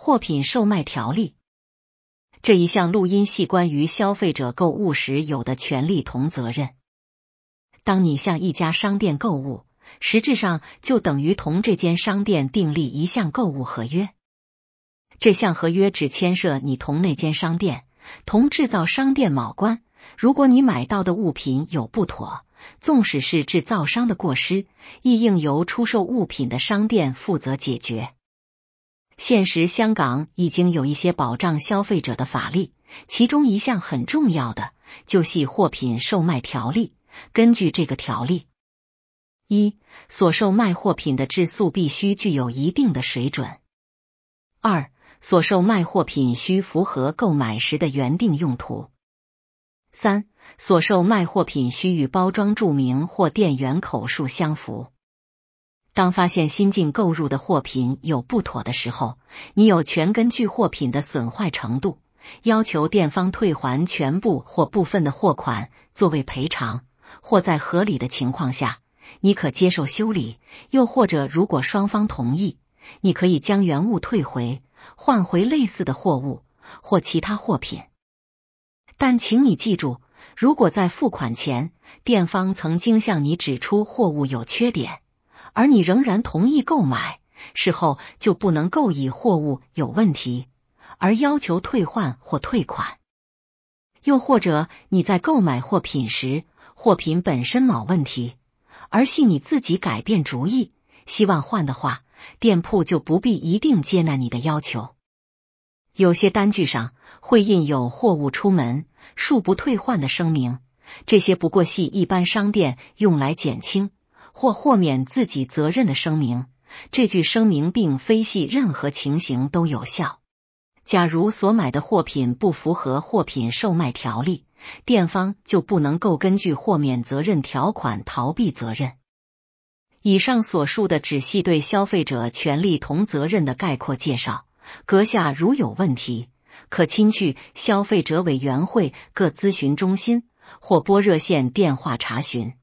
货品售卖条例。这一项录音系关于消费者购物时有的权利同责任。当你向一家商店购物，实质上就等于同这间商店订立一项购物合约。这项合约只牵涉你同那间商店、同制造商店某关，如果你买到的物品有不妥，纵使是制造商的过失，亦应由出售物品的商店负责解决。现时香港已经有一些保障消费者的法律，其中一项很重要的就系货品售卖条例。根据这个条例，一、所售卖货品的质素必须具有一定的水准。二、所售卖货品需符合购买时的原定用途。三、所售卖货品须与包装注明或店员口述相符。当发现新进购入的货品有不妥的时候，你有权根据货品的损坏程度，要求店方退还全部或部分的货款作为赔偿，或在合理的情况下，你可接受修理，又或者如果双方同意，你可以将原物退回，换回类似的货物或其他货品。但请你记住，如果在付款前，店方曾经向你指出货物有缺点，而你仍然同意购买，事后就不能够以货物有问题而要求退换或退款。又或者你在购买货品时，货品本身某问题，而系你自己改变主意，希望换的话，店铺就不必一定接纳你的要求。有些单据上会印有货物出门，恕不退换的声明，这些不过系一般商店用来减轻或豁免自己责任的声明，这句声明并非系任何情形都有效。假如所买的货品不符合货品售卖条例，店方就不能够根据豁免责任条款逃避责任。以上所述的只系对消费者权利同责任的概括介绍，阁下如有问题，可亲去消费者委员会各咨询中心或拨热线电话查询。